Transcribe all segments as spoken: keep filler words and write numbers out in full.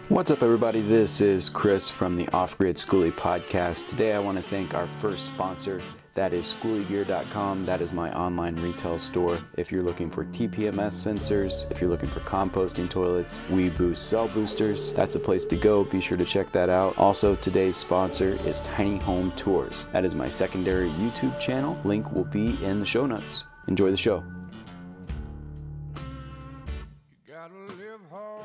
What's up, everybody? This is Chris from the Off Grid Schoolie podcast. Today I want to thank our first sponsor, that is schoolie gear dot com. That is my online retail store. If you're looking for T P M S sensors, if you're looking for composting toilets, WeBoost cell boosters, that's the place to go. Be sure to check that out. Also, today's sponsor is Tiny Home Tours. That is my secondary YouTube channel. Link will be in the show notes. Enjoy the show. You gotta live hard.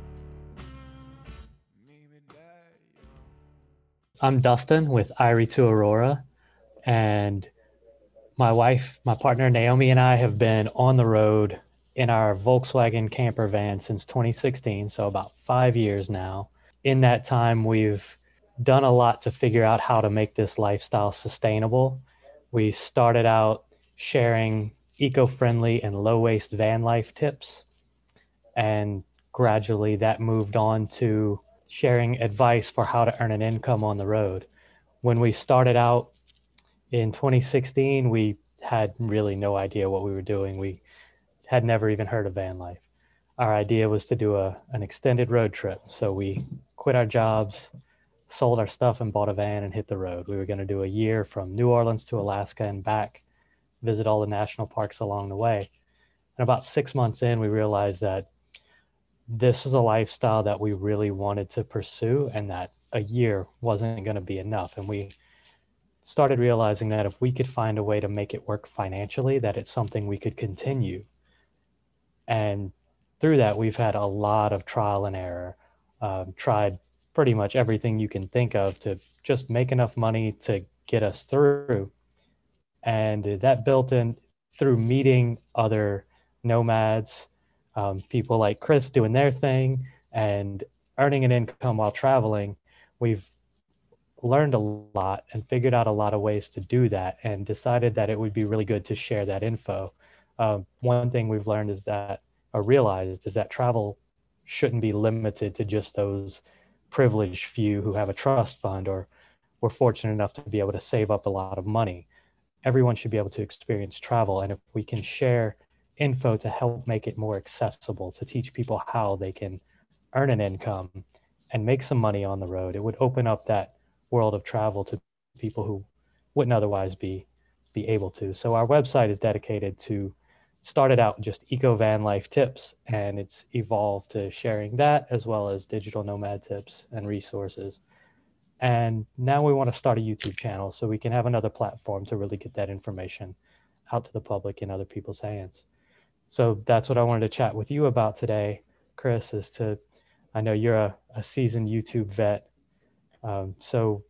I'm Dustin with Irie to Aurora, and my wife, my partner Naomi, and I have been on the road in our Volkswagen camper van since twenty sixteen, so about five years now. In that time, we've done a lot to figure out how to make this lifestyle sustainable. We started out sharing eco-friendly and low-waste van life tips, and gradually that moved on to sharing advice for how to earn an income on the road. When we started out in twenty sixteen, we had really no idea what we were doing. We had never even heard of van life. Our idea was to do a, an extended road trip. So we quit our jobs, sold our stuff and bought a van and hit the road. We were going to do a year from New Orleans to Alaska and back, visit all the national parks along the way. And about six months in, we realized that this is a lifestyle that we really wanted to pursue and that a year wasn't going to be enough. And we started realizing that if we could find a way to make it work financially, that it's something we could continue. And through that, we've had a lot of trial and error, um, tried pretty much everything you can think of to just make enough money to get us through. And that built in through meeting other nomads, Um, people like Chris doing their thing and earning an income while traveling. We've learned a lot and figured out a lot of ways to do that and decided that it would be really good to share that info. Um, one thing we've learned is that, or realized, is that travel shouldn't be limited to just those privileged few who have a trust fund or were fortunate enough to be able to save up a lot of money. Everyone should be able to experience travel. And if we can share info to help make it more accessible, to teach people how they can earn an income and make some money on the road, it would open up that world of travel to people who wouldn't otherwise be be able to. So our website is dedicated to, started out just eco van life tips, and it's evolved to sharing that as well as digital nomad tips and resources. And now we want to start a YouTube channel so we can have another platform to really get that information out to the public in other people's hands. So that's what I wanted to chat with you about today, Chris, is to, I know you're a, a seasoned YouTube vet. Um, so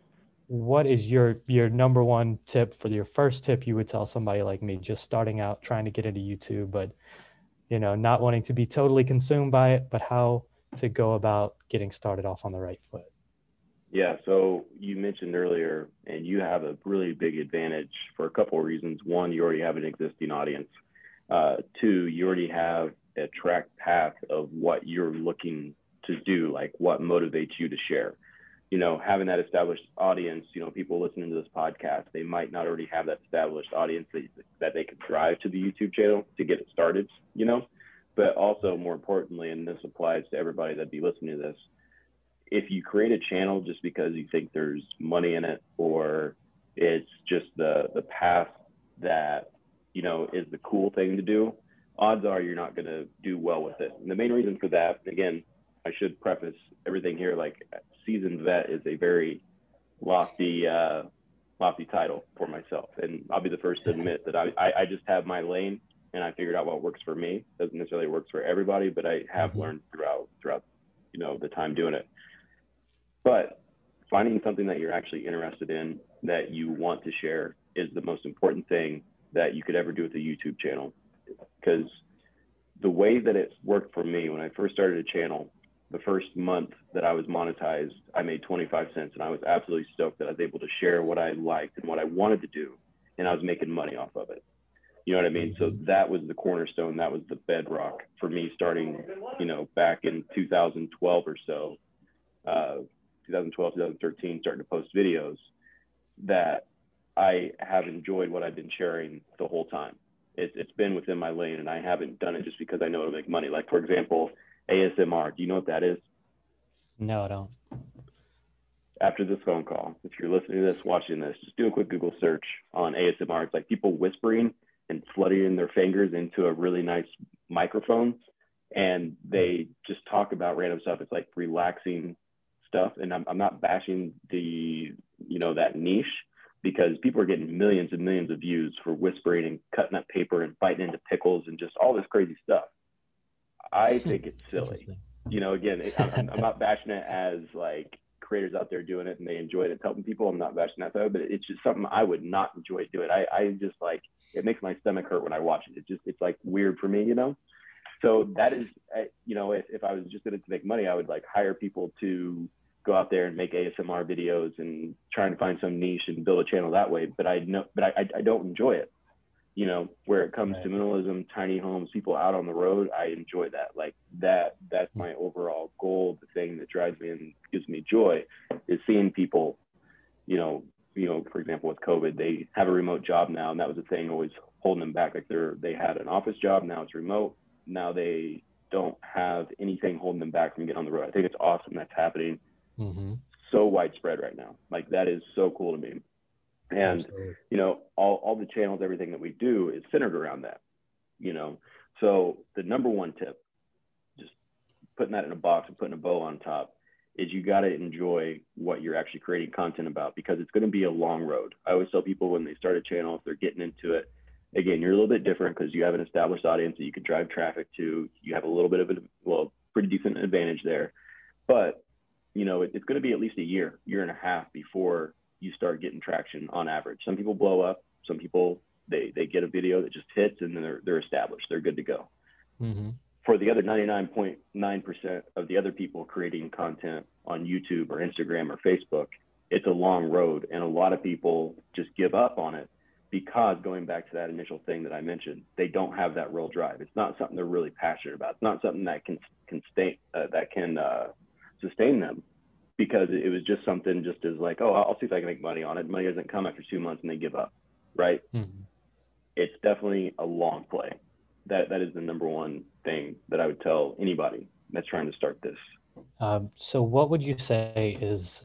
what is your, your number one tip for your first tip you would tell somebody like me just starting out, trying to get into YouTube, but, you know, not wanting to be totally consumed by it, but how to go about getting started off on the right foot? Yeah, so you mentioned earlier, and you have a really big advantage for a couple of reasons. One, you already have an existing audience. Uh, two, you already have a track path of what you're looking to do, like what motivates you to share. You know, having that established audience, you know, people listening to this podcast, they might not already have that established audience that, that they could drive to the YouTube channel to get it started, you know, but also more importantly, and this applies to everybody that'd be listening to this, if you create a channel just because you think there's money in it, or it's just the, the path that, you know, is the cool thing to do, odds are you're not going to do well with it. And the main reason for that, again, I should preface everything here, like seasoned vet is a very lofty, uh, lofty title for myself. And I'll be the first to admit that I, I, I just have my lane and I figured out what works for me. Doesn't necessarily work for everybody, but I have mm-hmm. learned throughout, throughout, you know, the time doing it. But finding something that you're actually interested in, that you want to share, is the most important thing that you could ever do with a YouTube channel. Because the way that it worked for me, when I first started a channel, the first month that I was monetized, I made twenty-five cents, and I was absolutely stoked that I was able to share what I liked and what I wanted to do, and I was making money off of it. You know what I mean? So that was the cornerstone, that was the bedrock for me starting, you know, back in two thousand twelve or so, uh, twenty twelve, twenty thirteen, starting to post videos, that I have enjoyed what I've been sharing the whole time. It, it's been within my lane, and I haven't done it just because I know it'll make money. Like, for example, A S M R. Do you know what that is? No, I don't. After this phone call, if you're listening to this, watching this, just do a quick Google search on A S M R. It's like people whispering and fluttering their fingers into a really nice microphone, and they just talk about random stuff. It's like relaxing stuff. And I'm, I'm not bashing the, you know, that niche, because people are getting millions and millions of views for whispering and cutting up paper and biting into pickles and just all this crazy stuff. I think it's silly. You know, again, I'm, I'm not bashing it as like creators out there doing it and they enjoy it. It's helping people. I'm not bashing that though, but it's just something I would not enjoy doing. I, I just like, it makes my stomach hurt when I watch it. It just, it's like weird for me, you know? So that is, you know, if, if I was just in it to make money, I would like hire people to go out there and make A S M R videos and trying to find some niche and build a channel that way. But I know, but I, I don't enjoy it. You know, where it comes right. to minimalism, tiny homes, people out on the road, I enjoy that. Like that, that's my overall goal. The thing that drives me and gives me joy is seeing people, you know, you know, for example, with COVID, they have a remote job now, and that was the thing always holding them back. Like they're, they had an office job, now it's remote. Now they don't have anything holding them back from getting on the road. I think it's awesome that's happening. Mm-hmm. So widespread right now. Like that is so cool to me. And, Absolutely. you know, all, all the channels, everything that we do is centered around that, you know? So the number one tip, just putting that in a box and putting a bow on top, is you got to enjoy what you're actually creating content about, because it's going to be a long road. I always tell people when they start a channel, if they're getting into it, again, you're a little bit different because you have an established audience that you can drive traffic to. You have a little bit of a, well, pretty decent advantage there. But, you know, it, it's going to be at least a year, year and a half before you start getting traction on average. Some people blow up. Some people, they, they get a video that just hits and then they're, they're established. They're good to go. Mm-hmm. For the other ninety-nine point nine percent of the other people creating content on YouTube or Instagram or Facebook, it's a long road. And a lot of people just give up on it because, going back to that initial thing that I mentioned, they don't have that real drive. It's not something they're really passionate about. It's not something that can, can stay, uh, that can uh, sustain them. Because it was just something just as like, oh, I'll see if I can make money on it. Money doesn't come after two months and they give up, right? Mm-hmm. It's definitely a long play. That That is the number one thing that I would tell anybody that's trying to start this. Um, so what would you say is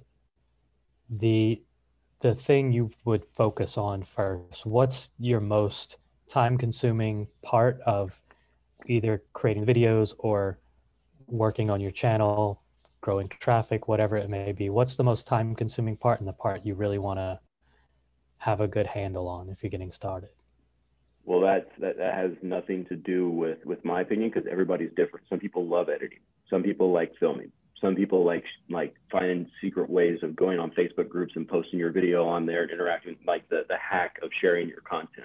the the thing you would focus on first? What's your most time-consuming part of either creating videos or working on your channel, growing traffic, whatever it may be? What's the most time consuming part and the part you really want to have a good handle on if you're getting started? Well, that's, that, that has nothing to do with, with my opinion, because everybody's different. Some people love editing. Some people like filming. Some people like, like finding secret ways of going on Facebook groups and posting your video on there and interacting, like the, the hack of sharing your content.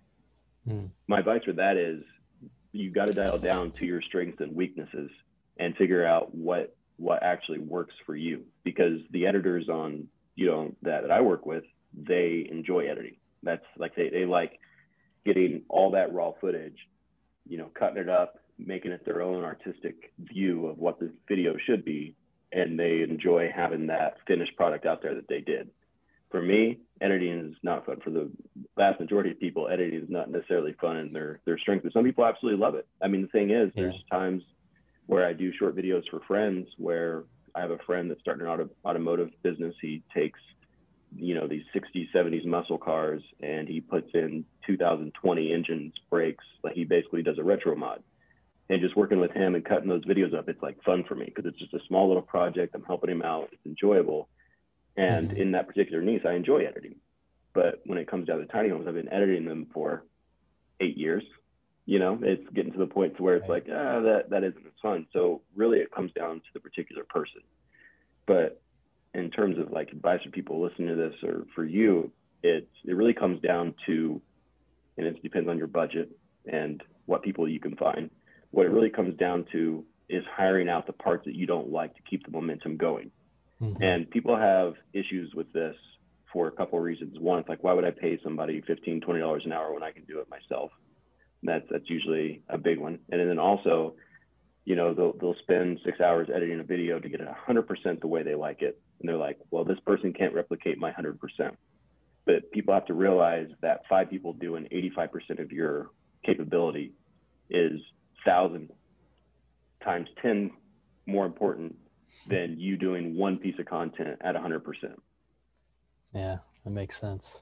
Mm. My advice for that is you got to dial down to your strengths and weaknesses and figure out what what actually works for you, because the editors on, you know, that, that I work with, they enjoy editing. That's like, they, they like getting all that raw footage, you know, cutting it up, making it their own artistic view of what the video should be. And they enjoy having that finished product out there that they did. For me, editing is not fun. For the vast majority of people, editing is not necessarily fun and their, their strength, but some people absolutely love it. I mean, the thing is, yeah. there's times where I do short videos for friends, where I have a friend that's starting an auto, automotive business. He takes, you know, these sixties, seventies muscle cars and he puts in two thousand twenty engines, brakes. Like he basically does a retro mod. And just working with him and cutting those videos up, it's like fun for me because it's just a small little project. I'm helping him out. It's enjoyable. And mm-hmm. in that particular niche, I enjoy editing. But when it comes down to tiny homes, I've been editing them for eight years. You know, it's getting to the point to where it's like, ah, that, that isn't as fun. So really it comes down to the particular person. But in terms of like advice for people listening to this or for you, it's, it really comes down to, and it depends on your budget and what people you can find. What it really comes down to is hiring out the parts that you don't like to keep the momentum going. Mm-hmm. And people have issues with this for a couple of reasons. One, it's like, why would I pay somebody fifteen, twenty dollars an hour when I can do it myself? That's, that's usually a big one. And then also, you know, they'll, they'll spend six hours editing a video to get it one hundred percent the way they like it. And they're like, well, this person can't replicate my one hundred percent. But people have to realize that five people doing eighty-five percent of your capability is one thousand times ten more important than you doing one piece of content at one hundred percent. Yeah, that makes sense.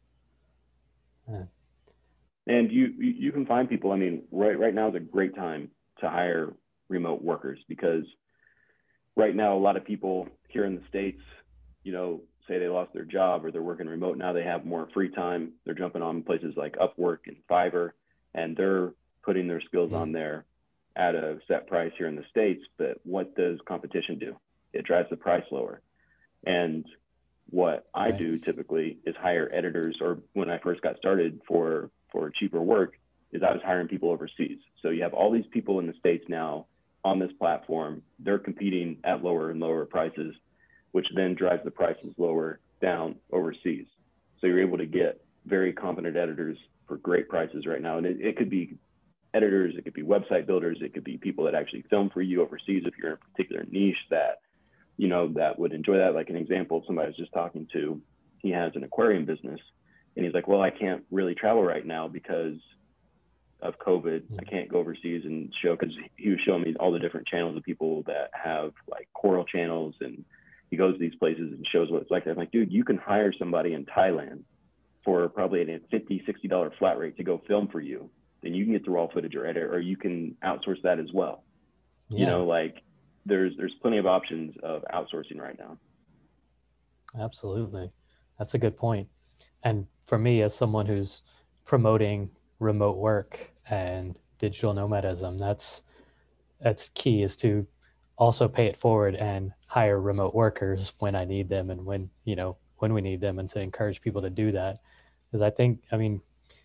Yeah. And you you can find people. I mean, right right now is a great time to hire remote workers, because right now a lot of people here in the States, you know, say they lost their job or they're working remote. Now they have more free time. They're jumping on places like Upwork and Fiverr, and they're putting their skills mm-hmm. on there at a set price here in the States. But what does competition do? It drives the price lower. And what I right. do typically is hire editors, or when I first got started for, for cheaper work, is I was hiring people overseas. So you have all these people in the States now on this platform. They're competing at lower and lower prices, which then drives the prices lower down overseas. So you're able to get very competent editors for great prices right now. And it, it could be editors, it could be website builders, it could be people that actually film for you overseas if you're in a particular niche that, you know, that would enjoy that. Like an example, somebody I was just talking to, he has an aquarium business, and he's like, well, I can't really travel right now because of COVID. I can't go overseas and show, because he was showing me all the different channels of people that have like coral channels, and he goes to these places and shows what it's like. I'm like, dude, you can hire somebody in Thailand for probably a fifty, sixty dollars flat rate to go film for you. Then you can get the raw footage or edit, or you can outsource that as well. Yeah. You know, like there's, there's plenty of options of outsourcing right now. Absolutely. That's a good point. And for me, as someone who's promoting remote work and digital nomadism, that's, that's key, is to also pay it forward and hire remote workers when I need them, and when, you know, when we need them, and to encourage people to do that. Because I think, I mean,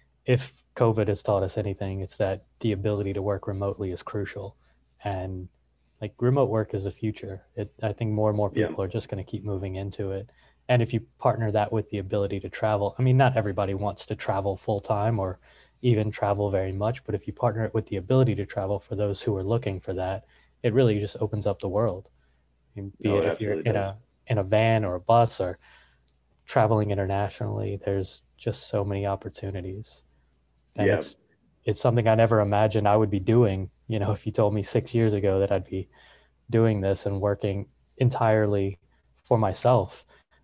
if COVID has taught us anything, it's that the ability to work remotely is crucial. And like remote work is the future. It, I think more and more people yeah. are just going to keep moving into it. And if you partner that with the ability to travel, I mean, not everybody wants to travel full time or even travel very much, but if you partner it with the ability to travel for those who are looking for that, it really just opens up the world. I mean, be no, it it if you're in does. a in a van or a bus or traveling internationally, there's just so many opportunities. And yeah. it's it's something I never imagined I would be doing. You know, if you told me six years ago that I'd be doing this and working entirely for myself,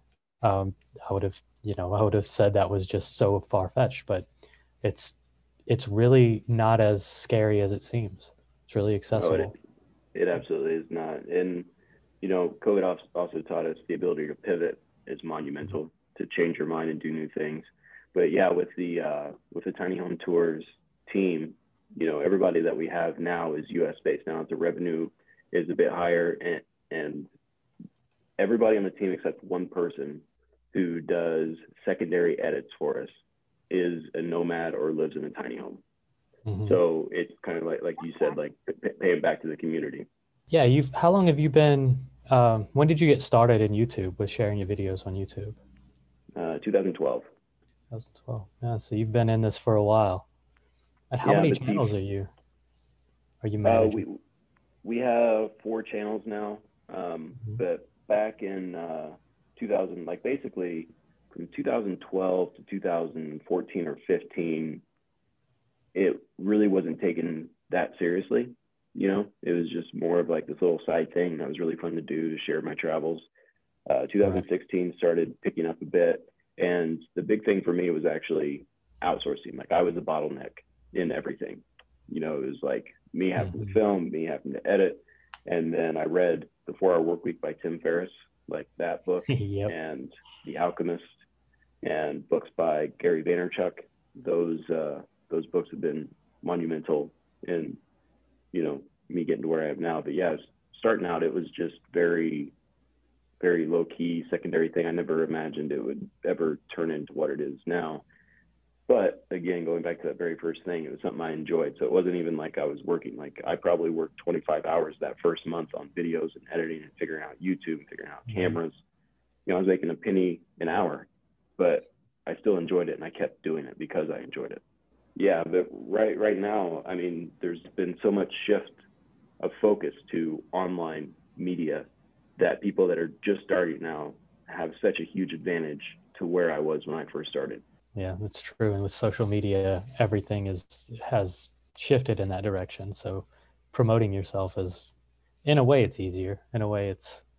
um, I would have, you know, I would have said that was just so far-fetched. But it's it's really not as scary as it seems. It's really accessible. No, it, it absolutely is not. And you know, COVID also taught us the ability to pivot is monumental, to change your mind and do new things. But yeah, with the uh, with the Tiny Home Tours team, you know, everybody that we have now is U S based. Now the revenue is a bit higher, and, and everybody on the team except one person who does secondary edits for us is a nomad or lives in a tiny home. Mm-hmm. So it's kind of like, like you said, like paying back to the community. Yeah. You've, how long have you been, um, when did you get started in YouTube with sharing your videos on YouTube? Uh, twenty twelve. twenty twelve. Yeah. So you've been in this for a while. And how yeah, many channels the, are you, are you managing? Uh, we, we have four channels now. Um, mm-hmm. But back in uh, two thousand, like basically from two thousand twelve to two thousand fourteen or fifteen, it really wasn't taken that seriously. You know, it was just more of like this little side thing that was really fun to do, to share my travels. Uh, two thousand sixteen right. started picking up a bit. And the big thing for me was actually outsourcing. Like I was a bottleneck in everything. You know, it was like me having mm-hmm. to film, me having to edit. And then I read The four hour Workweek by Tim Ferriss, like that book, yep. and The Alchemist, and books by Gary Vaynerchuk. Those uh, those books have been monumental in, you know, me getting to where I am now. But yeah, starting out, it was just very, very low key, secondary thing. I never imagined it would ever turn into what it is now. But again, going back to that very first thing, it was something I enjoyed. So it wasn't even like I was working. Like I probably worked twenty-five hours that first month on videos and editing and figuring out YouTube and figuring out cameras. You know, I was making a penny an hour, but I still enjoyed it, and I kept doing it because I enjoyed it. Yeah, but right right now, I mean, there's been so much shift of focus to online media that people that are just starting now have such a huge advantage to where I was when I first started. Yeah, that's true. And with social media, everything is has shifted in that direction. So promoting yourself is, in a way, it's easier. In a way, it's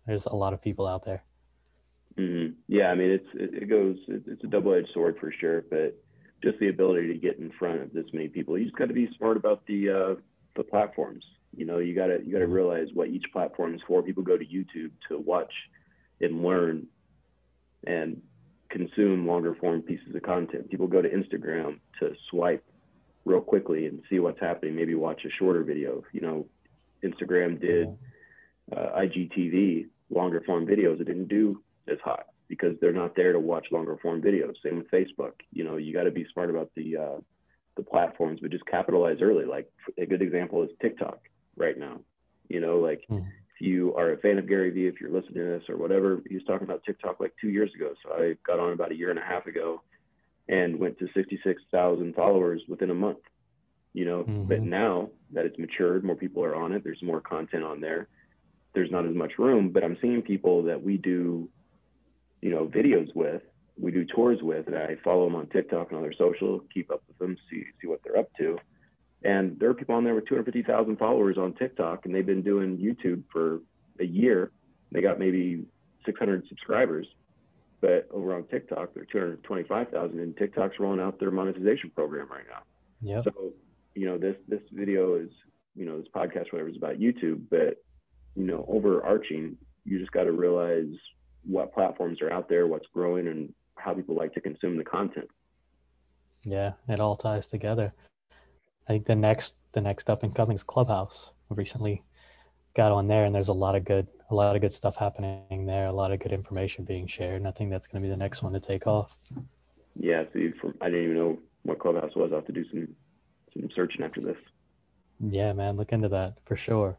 There's a lot of people out there. Mm-hmm. Yeah, I mean, it's it, it goes it's, it's a double-edged sword for sure, but just the ability to get in front of this many people, you just got to be smart about the uh, the platforms. You know, you gotta you gotta realize what each platform is for. People go to YouTube to watch and learn and consume longer form pieces of content. People go to Instagram to swipe real quickly and see what's happening. Maybe watch a shorter video. You know, Instagram did uh, I G T V, longer form videos. It didn't do as hot because they're not there to watch longer form videos. Same with Facebook. You know, you got to be smart about the uh, the platforms, but just capitalize early. Like a good example is TikTok right now. You know, like Mm. if you are a fan of Gary Vee, if you're listening to this or whatever, he was talking about TikTok like two years ago. So I got on about a year and a half ago and went to sixty-six thousand followers within a month. You know, Mm-hmm. but now that it's matured, more people are on it. There's more content on there. There's not as much room, but I'm seeing people that we do, you know, videos with, we do tours with, and I follow them on TikTok and other social, keep up with them, see see what they're up to. And there are people on there with two hundred fifty thousand followers on TikTok, and they've been doing YouTube for a year. They got maybe six hundred subscribers, but over on TikTok, they're two hundred twenty-five thousand, and TikTok's rolling out their monetization program right now. Yep. So, you know, this this video is, you know, this podcast, whatever, is about YouTube, but, you know, overarching, you just got to realize what platforms are out there, what's growing, and how people like to consume the content. Yeah, it all ties together. I think the next the next up and coming is Clubhouse. I recently got on there, and there's a lot of good a lot of good stuff happening there, a lot of good information being shared, and I think that's going to be the next one to take off. Yeah, see, from, I didn't even know what Clubhouse was. I'll have to do some some searching after this. Yeah, man, look into that for sure.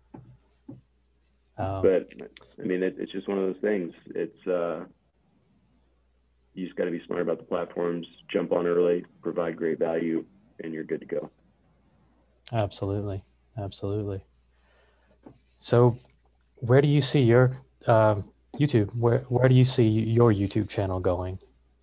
Um, But I mean, it, it's just one of those things. It's uh, you just got to be smart about the platforms, jump on early, provide great value, and you're good to go. Absolutely, absolutely. So, where do you see your um, YouTube? Where where do you see your YouTube channel going?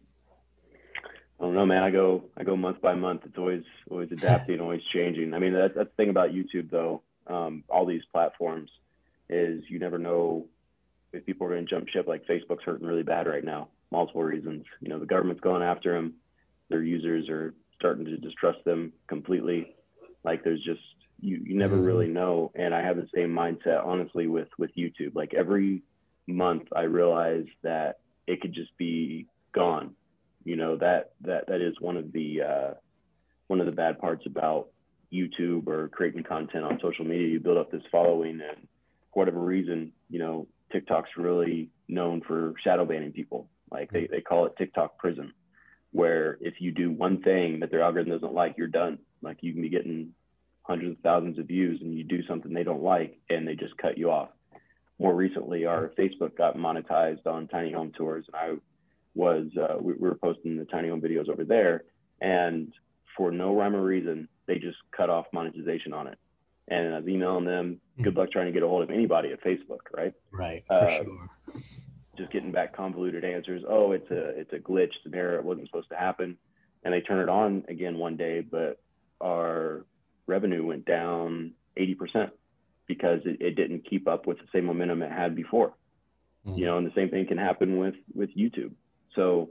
I don't know, man. I go I go month by month. It's always always adapting, always changing. I mean, that's that's the thing about YouTube, though. Um, all these platforms is you never know if people are going to jump ship. Like Facebook's hurting really bad right now, multiple reasons. You know, the government's going after them. Their users are starting to distrust them completely. Like there's just you you never Mhm. really know. And I have the same mindset, honestly, with with YouTube. Like every month, I realize that it could just be gone. You know, that that that is one of the uh, one of the bad parts about YouTube or creating content on social media. You build up this following, and for whatever reason, you know, TikTok's really known for shadow banning people. Like they, they call it TikTok prison, where if you do one thing that their algorithm doesn't like, you're done. Like you can be getting hundreds of thousands of views and you do something they don't like and they just cut you off. More recently, our Facebook got monetized on tiny home tours, and I was, uh, we, we were posting the tiny home videos over there, and for no rhyme or reason, they just cut off monetization on it. And I was emailing them, good luck trying to get a hold of anybody at Facebook, right? Right, for Uh, sure. Just getting back convoluted answers. Oh, it's a it's a glitch, it's an error, it wasn't supposed to happen. And they turn it on again one day, but our revenue went down eighty percent because it, it didn't keep up with the same momentum it had before. Mhm. You know, and the same thing can happen with with YouTube. So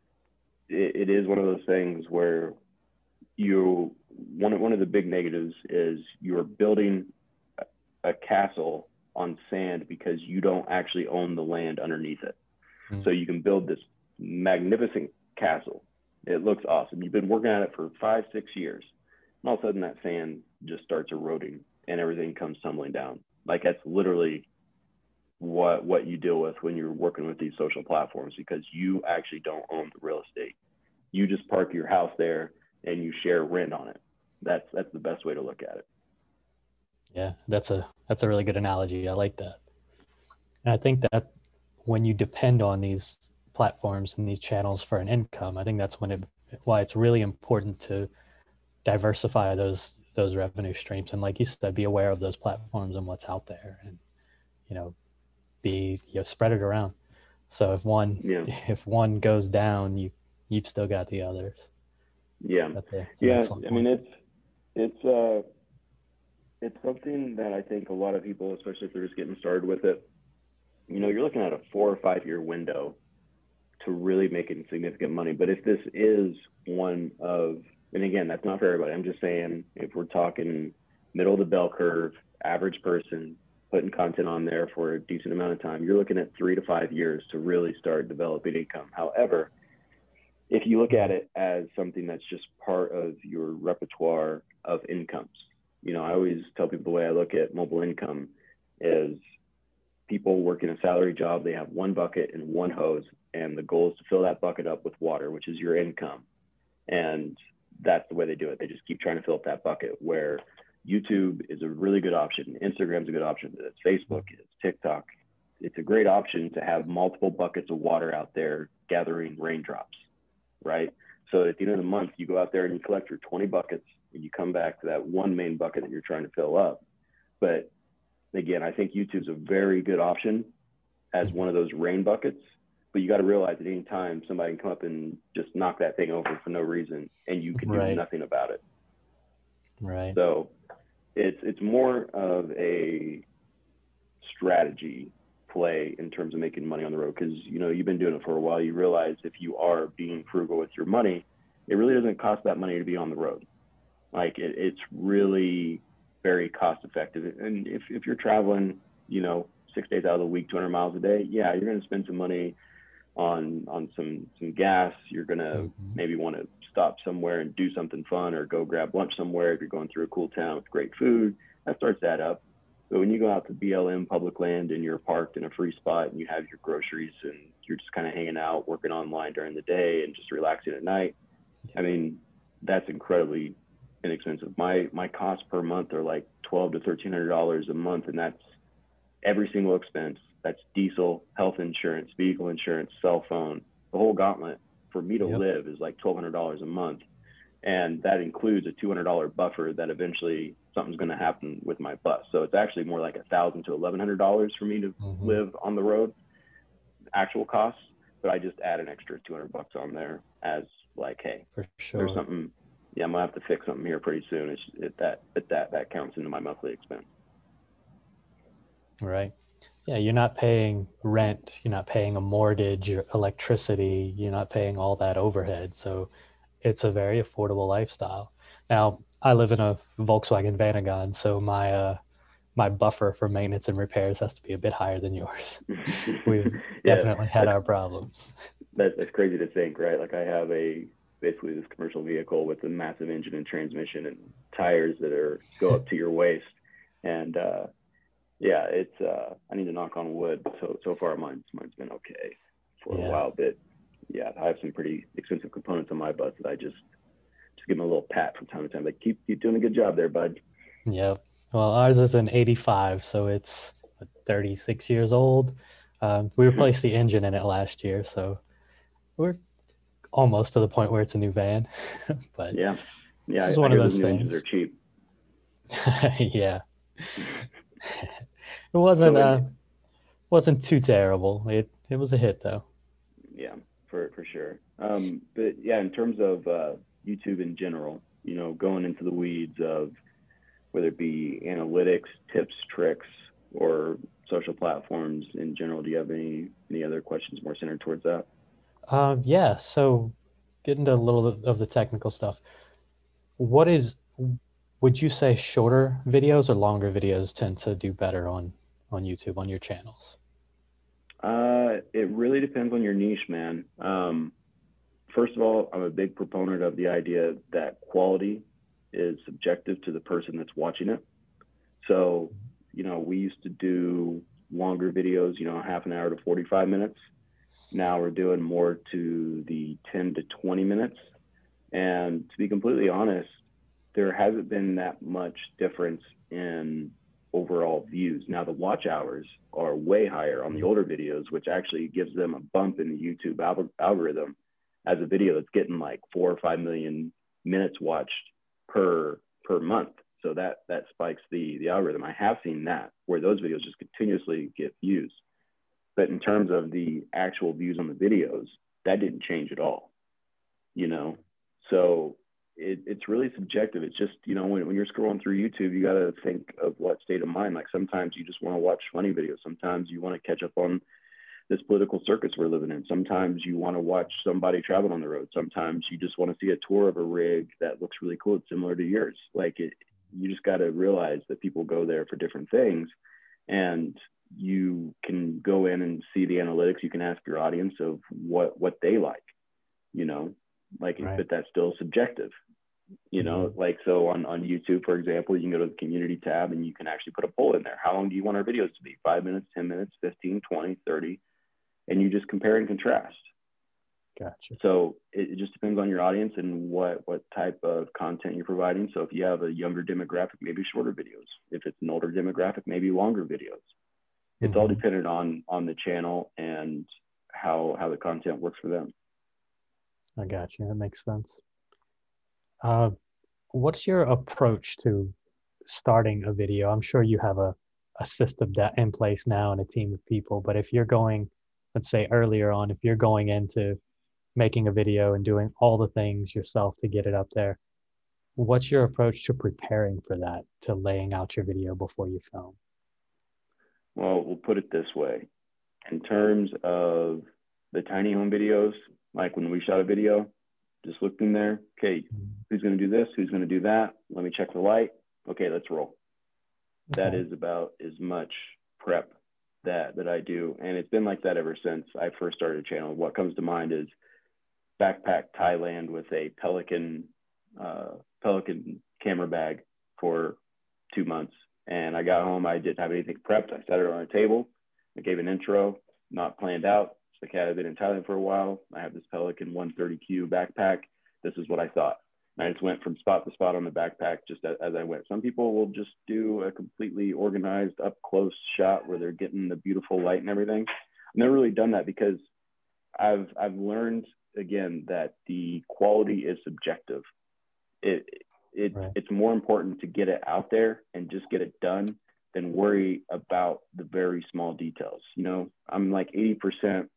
it, it is one of those things where you one of one of the big negatives is you're building a, a castle on sand because you don't actually own the land underneath it. Mhm. So you can build this magnificent castle. It looks awesome. You've been working at it for five, six years. And all of a sudden that sand just starts eroding and everything comes tumbling down. Like that's literally what what you deal with when you're working with these social platforms, because you actually don't own the real estate. You just park your house there and you share rent on it. That's that's the best way to look at it. Yeah, that's a that's a really good analogy. I like that. And I think that when you depend on these platforms and these channels for an income, I think that's when it why it's really important to diversify those those revenue streams, and like you said, be aware of those platforms and what's out there, and you know, be you know, spread it around. So if one Yeah. if one goes down, you you've still got the others. Yeah. That's a, that's Yeah. excellent I mean, point. it's it's uh it's something that I think a lot of people, especially if they're just getting started with it, you know, you're looking at a four or five year window to really making significant money. But if this is one of, and again, that's not for everybody. I'm just saying, if we're talking middle of the bell curve, average person putting content on there for a decent amount of time, you're looking at three to five years to really start developing income. However, if you look at it as something that's just part of your repertoire of incomes, you know, I always tell people the way I look at mobile income is people working a salary job, they have one bucket and one hose, and the goal is to fill that bucket up with water, which is your income. And that's the way they do it. They just keep trying to fill up that bucket, where YouTube is a really good option. Instagram's a good option. It's Facebook, it's TikTok. It's a great option to have multiple buckets of water out there gathering raindrops, right? So at the end of the month, you go out there and you collect your twenty buckets and you come back to that one main bucket that you're trying to fill up. But again, I think YouTube's a very good option as one of those rain buckets, but you got to realize at any time somebody can come up and just knock that thing over for no reason and you can do Right. nothing about it. Right. So it's it's more of a strategy play in terms of making money on the road, because you know you've been doing it for a while. You realize if you are being frugal with your money, it really doesn't cost that money to be on the road. Like it, it's really very cost effective. And if, if you're traveling, you know, six days out of the week, two hundred miles a day, yeah, you're going to spend some money on on some some gas. You're going to Mm-hmm. maybe want to stop somewhere and do something fun, or go grab lunch somewhere if you're going through a cool town with great food. That starts that up. But when you go out to B L M public land and you're parked in a free spot and you have your groceries and you're just kind of hanging out, working online during the day and just relaxing at night, I mean, that's incredibly inexpensive. My my costs per month are like twelve to thirteen hundred dollars a month, and that's every single expense. That's diesel, health insurance, vehicle insurance, cell phone, the whole gauntlet. For me to Yep. live is like twelve hundred dollars a month, and that includes a two hundred dollar buffer that eventually something's going to happen with my bus. So it's actually more like a thousand to eleven hundred dollars for me to Mm-hmm. live on the road, actual costs. But I just add an extra two hundred bucks on there as like, hey, For sure. there's something. Yeah, I'm gonna have to fix something here pretty soon. It's it, that it, that that counts into my monthly expense. Right. Yeah, you're not paying rent, you're not paying a mortgage, your electricity, you're not paying all that overhead. So it's a very affordable lifestyle. Now, I live in a Volkswagen Vanagon, so my uh my buffer for maintenance and repairs has to be a bit higher than yours. We've Yeah, definitely had that's, our problems. that, that's crazy to think, right? Like I have a basically this commercial vehicle with a massive engine and transmission and tires that are go up to your waist, and uh, yeah, it's uh, I need to knock on wood. So so far mine's mine's been okay for Yeah. a while, but yeah, I have some pretty expensive components on my bus that I just just give them a little pat from time to time. Like keep keep doing a good job there, bud. Yep. Well, ours is an eighty-five, so it's what, thirty-six years old. Um, we replaced the engine in it last year, so we're almost to the point where it's a new van. But Yeah, yeah, it's I, I one hear of those those new engines things. are cheap. Yeah. It wasn't So uh in, wasn't too terrible. It it was a hit though. yeah, for for sure. Um, but yeah, in terms of uh, YouTube in general, you know, going into the weeds of whether it be analytics, tips, tricks, or social platforms in general, do you have any any other questions more centered towards that? Um, yeah, so getting to a little of the technical stuff. What is would you say shorter videos or longer videos tend to do better on on YouTube on your channels? Uh, it really depends on your niche, man. Um, first of all, I'm a big proponent of the idea that quality is subjective to the person that's watching it. So, you know, we used to do longer videos, you know, half an hour to forty-five minutes. Now we're doing more to the ten to twenty minutes. And to be completely honest, there hasn't been that much difference in overall views. Now the watch hours are way higher on the older videos, which actually gives them a bump in the YouTube al- algorithm as a video that's getting like four or five million minutes watched per per month. So that that spikes the the algorithm. I have seen that where those videos just continuously get views. But in terms of the actual views on the videos, that didn't change at all, you know? So it, it's really subjective. It's just, you know, when, when you're scrolling through YouTube, you got to think of what state of mind. Like sometimes you just want to watch funny videos. Sometimes you want to catch up on this political circus we're living in. Sometimes you want to watch somebody travel on the road. Sometimes you just want to see a tour of a rig that looks really cool. It's similar to yours. Like it, you just got to realize that people go there for different things, and you can go in and see the analytics. You can ask your audience of what, what they like, you know, like, right. But that's still subjective, you know, mm-hmm. Like, so on, on YouTube, for example, you can go to the community tab and you can actually put a poll in there. How long do you want our videos to be? Five minutes, ten minutes, fifteen, twenty, thirty, and you just compare and contrast. Gotcha. So it, it just depends on your audience and what, what type of content you're providing. So if you have a younger demographic, maybe shorter videos. If it's an older demographic, maybe longer videos. It's mm-hmm. all dependent on, on the channel and how, how the content works for them. I got you. That makes sense. Uh, what's your approach to starting a video? I'm sure you have a, a system that in place now and a team of people, but if you're going, let's say earlier on, if you're going into making a video and doing all the things yourself to get it up there, what's your approach to preparing for that, to laying out your video before you film? Well, we'll put it this way. In terms of the tiny home videos, like when we shot a video, just looked in there, okay, who's going to do this? Who's going to do that? Let me check the light. Okay, let's roll. Okay. That is about as much prep that, that I do. And it's been like that ever since I first started a channel. What comes to mind is backpack Thailand with a Pelican, uh, Pelican camera bag for two months. And I got home, I didn't have anything prepped. I set it on a table. I gave an intro, not planned out. Like, okay, I've been in Thailand for a while. I have this Pelican one thirty Q backpack. This is what I thought. And I just went from spot to spot on the backpack just as, as I went. Some people will just do a completely organized up close shot where they're getting the beautiful light and everything. I've never really done that because I've, I've learned, again, that the quality is subjective. It, it, right. It's more important to get it out there and just get it done than worry about the very small details. You know, I'm like eighty percent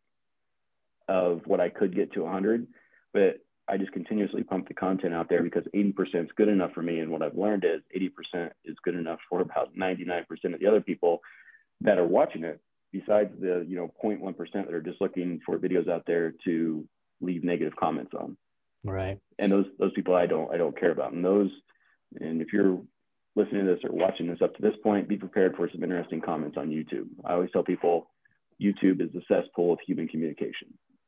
of what I could get to one hundred, but I just continuously pump the content out there because eighty percent is good enough for me. And what I've learned is eighty percent is good enough for about ninety-nine percent of the other people that are watching it, besides the, you know, zero point one percent that are just looking for videos out there to leave negative comments on. Right. And those, those people I don't, I don't care about. And those, and if you're listening to this or watching this up to this point, be prepared for some interesting comments on YouTube. I always tell people YouTube is the cesspool of human communication.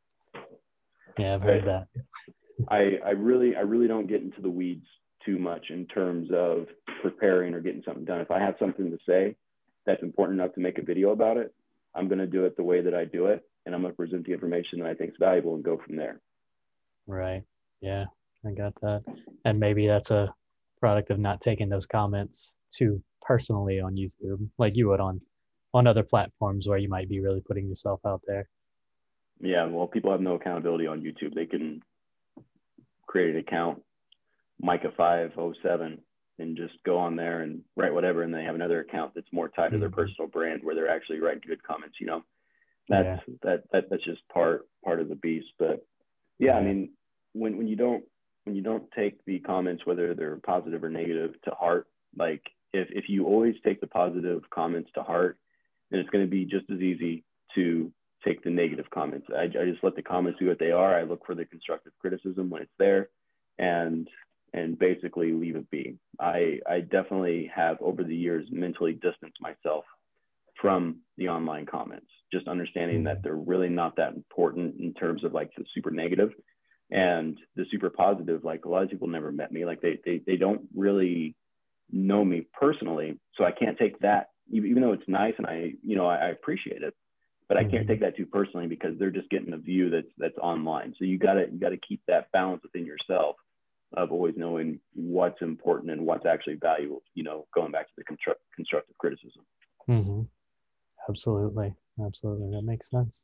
Yeah, I've heard that. I, I really, I really don't get into the weeds too much in terms of preparing or getting something done. If I have something to say that's important enough to make a video about it, I'm going to do it the way that I do it. And I'm going to present the information that I think is valuable and go from there. Right. Yeah, I got that. And maybe that's a product of not taking those comments too personally on YouTube, like you would on, on other platforms where you might be really putting yourself out there. Yeah, well, people have no accountability on YouTube. They can create an account, Micah five oh seven, and just go on there and write whatever, and they have another account that's more tied to their mm-hmm. personal brand where they're actually writing good comments. You know, that's yeah. that, that that's just part part of the beast. But yeah, I mean, when when you don't when you don't take the comments, whether they're positive or negative, to heart, like if if you always take the positive comments to heart, then it's going to be just as easy to take the negative comments. I, I just let the comments do what they are. I look for the constructive criticism when it's there, and and basically leave it be. I I definitely have over the years mentally distanced myself from the online comments, just understanding mm-hmm. that they're really not that important in terms of like the super negative and the super positive. Like a lot of people never met me. Like they they they don't really know me personally, so I can't take that, even though it's nice and I you know I, I appreciate it. But I can't take that too personally because they're just getting a view that's that's online. So you gotta you gotta keep that balance within yourself of always knowing what's important and what's actually valuable. You know, going back to the construct, constructive criticism. Mm-hmm. Absolutely, absolutely, that makes sense.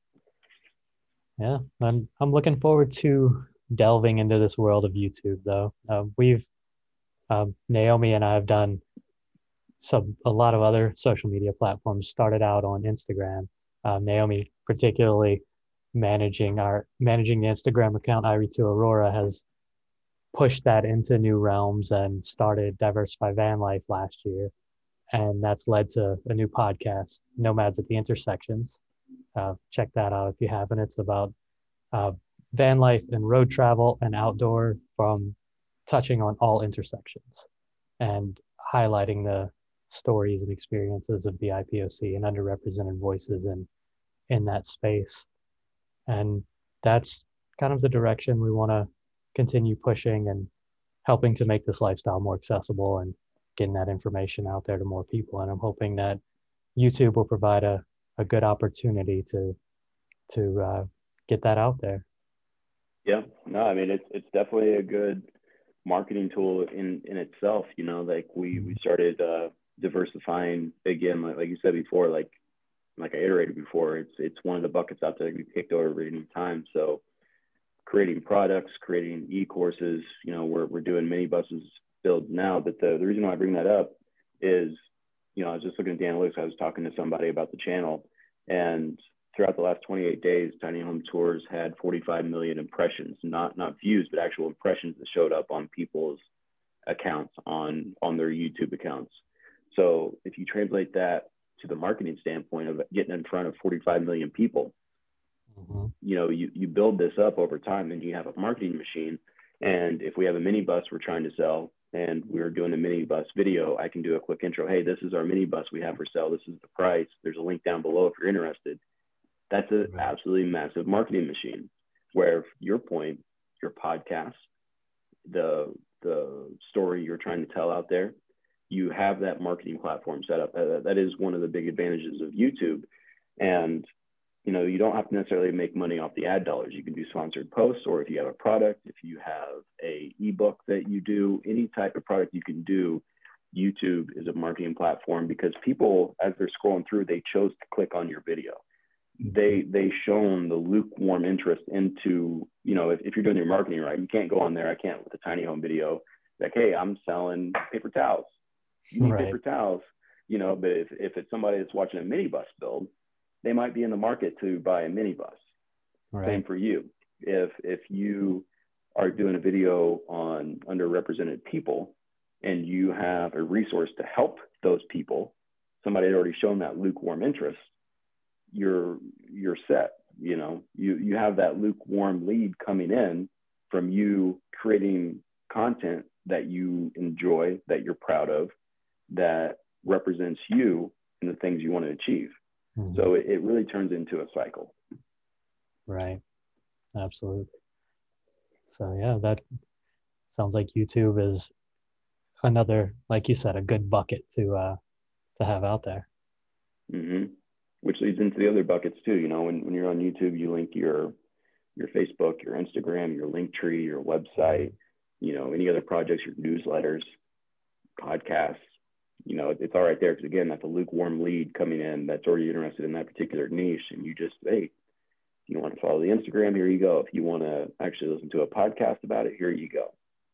Yeah, I'm I'm looking forward to delving into this world of YouTube, though. Uh, we've um, Naomi and I have done some a lot of other social media platforms. Started out on Instagram. Uh, Naomi, particularly managing our managing the Instagram account, Irie two Aurora, has pushed that into new realms and started Diversify Van Life last year. And that's led to a new podcast, Nomads at the Intersections. Uh, check that out if you haven't. It's about uh, van life and road travel and outdoor, from touching on all intersections and highlighting the stories and experiences of B I P O C and underrepresented voices in, in that space. And that's kind of the direction we want to continue pushing, and helping to make this lifestyle more accessible and getting that information out there to more people. And I'm hoping that YouTube will provide a, a good opportunity to to uh, get that out there. Yeah, no, I mean, it's it's definitely a good marketing tool in in itself. You know, like we we started uh, diversifying again, like, like you said before, like like I iterated before. It's it's one of the buckets out there we picked over at any time. So creating products, creating e-courses. You know, we're we're doing minibuses builds now. But the the reason why I bring that up is, you know, I was just looking at the analytics. I was talking to somebody about the channel, and throughout the last twenty-eight days, Tiny Home Tours had forty-five million impressions, not not views, but actual impressions that showed up on people's accounts, on on their YouTube accounts. So if you translate that to the marketing standpoint of getting in front of forty-five million people, mm-hmm. you know, you, you build this up over time, and you have a marketing machine. And if we have a minibus we're trying to sell, and we're doing a minibus video, I can do a quick intro. Hey, this is our minibus we have for sale. This is the price. There's a link down below if you're interested. That's an right. absolutely massive marketing machine. Where, your point, your podcast, the the story you're trying to tell out there, you have that marketing platform set up. That, that is one of the big advantages of YouTube. And, you know, you don't have to necessarily make money off the ad dollars. You can do sponsored posts, or if you have a product, if you have a ebook that you do, any type of product you can do, YouTube is a marketing platform, because people, as they're scrolling through, they chose to click on your video. They they shown the lukewarm interest into, you know, if, if you're doing your marketing right, you can't go on there. I can't with a tiny home video like, hey, I'm selling paper towels. You need right. paper towels, you know. But if, if it's somebody that's watching a minibus build, they might be in the market to buy a minibus. Right. Same for you. If if you are doing a video on underrepresented people, and you have a resource to help those people, somebody had already shown that lukewarm interest, you're you're set. You know, you you have that lukewarm lead coming in from you creating content that you enjoy, that you're proud of, that represents you and the things you want to achieve. Mm-hmm. So it, it really turns into a cycle. Right. Absolutely. So yeah, that sounds like YouTube is another, like you said, a good bucket to uh to have out there. Mm-hmm. Which leads into the other buckets too. You know, when, when you're on YouTube, you link your your Facebook, your Instagram, your Linktree, your website, you know, any other projects, your newsletters, podcasts. You know, it's all right there, because again, that's a lukewarm lead coming in that's already interested in that particular niche, and you just, hey, if you want to follow the Instagram, here you go. If you want to actually listen to a podcast about it, here you go.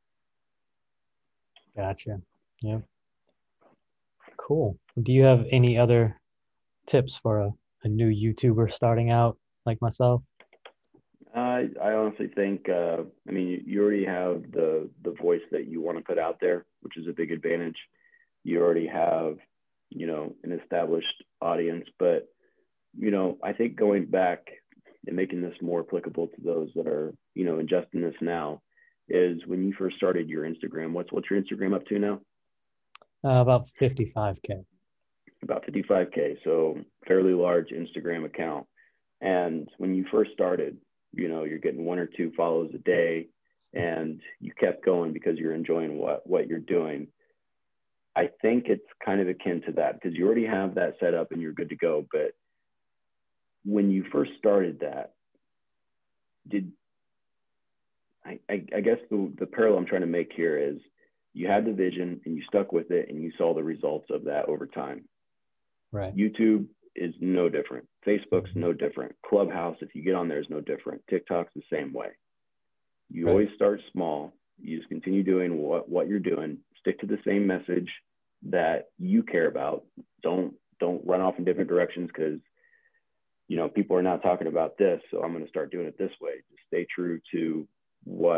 Gotcha. Yeah. Cool. Do you have any other tips for a, a new YouTuber starting out like myself? I I honestly think, uh, I mean, you, you already have the the voice that you want to put out there, which is a big advantage. You already have, you know, an established audience. But, you know, I think going back and making this more applicable to those that are, you know, ingesting this now, is when you first started your Instagram. What's what's your Instagram up to now? Uh, about fifty-five K. About fifty-five K, so fairly large Instagram account. And when you first started, you know, you're getting one or two follows a day, and you kept going because you're enjoying what, what you're doing. I think it's kind of akin to that, because you already have that set up and you're good to go. But when you first started that, did, I, I, I guess the, the parallel I'm trying to make here is, you had the vision and you stuck with it, and you saw the results of that over time. Right. YouTube is no different. Facebook's no different. Clubhouse, if you get on there, is no different. TikTok's the same way. You right. always start small. You just continue doing what, what you're doing. Stick to the same message that you care about. Don't don't run off in different directions because, you know, people are not talking about this, so I'm going to start doing it this way. Just stay true to what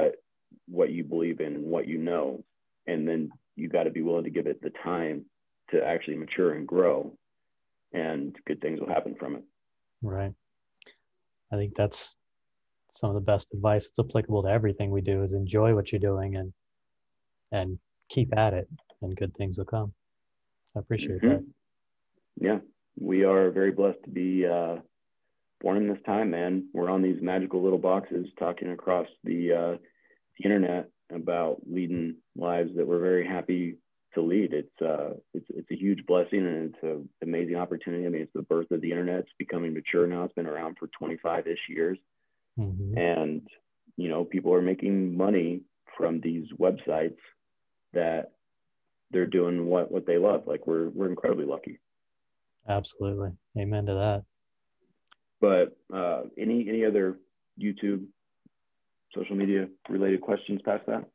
what you believe in and what you know. And then you got to be willing to give it the time to actually mature and grow, and good things will happen from it. Right. I think that's some of the best advice that's applicable to everything we do, is enjoy what you're doing and and keep at it, and good things will come. I appreciate Mm-hmm. that. Yeah, we are very blessed to be uh, born in this time, man. We're on these magical little boxes talking across the, uh, the internet about leading lives that we're very happy to lead. It's uh, it's it's a huge blessing, and it's an amazing opportunity. I mean, it's the birth of the internet. It's becoming mature now. It's been around for twenty-five-ish years. Mm-hmm. And, you know, people are making money from these websites that they're doing what, what they love. Like, we're, we're incredibly lucky. Absolutely. Amen to that. But uh, any, any other YouTube, social media related questions past that?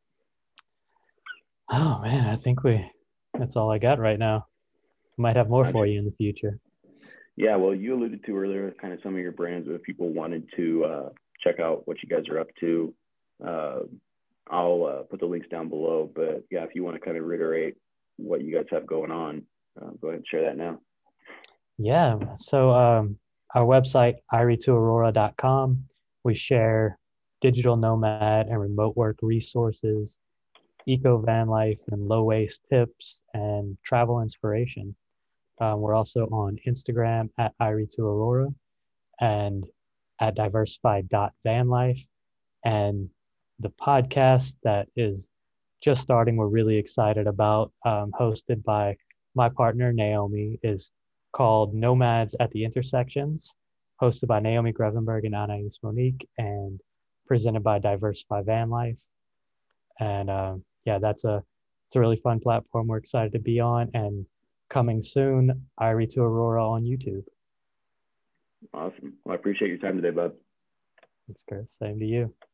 Oh man, I think we, that's all I got right now. Might have more for you in the future. Yeah, well, you alluded to earlier kind of some of your brands, but if people wanted to uh, check out what you guys are up to, uh, I'll uh, put the links down below. But yeah, if you want to kind of reiterate what you guys have going on, uh, go ahead and share that now. Yeah. So um, our website, irie to aurora dot com, we share digital nomad and remote work resources, eco van life and low waste tips, and travel inspiration. Um, we're also on Instagram at irie to aurora and at diversified dot van life. And the podcast that is just starting, we're really excited about, um, hosted by my partner, Naomi, is called Nomads at the Intersections, hosted by Naomi Grevenberg and Anais Monique, and presented by Diversify Van Life. And uh, yeah, that's a, it's a really fun platform we're excited to be on. And coming soon, irie to aurora on YouTube. Awesome. Well, I appreciate your time today, bud. It's great. Same to you.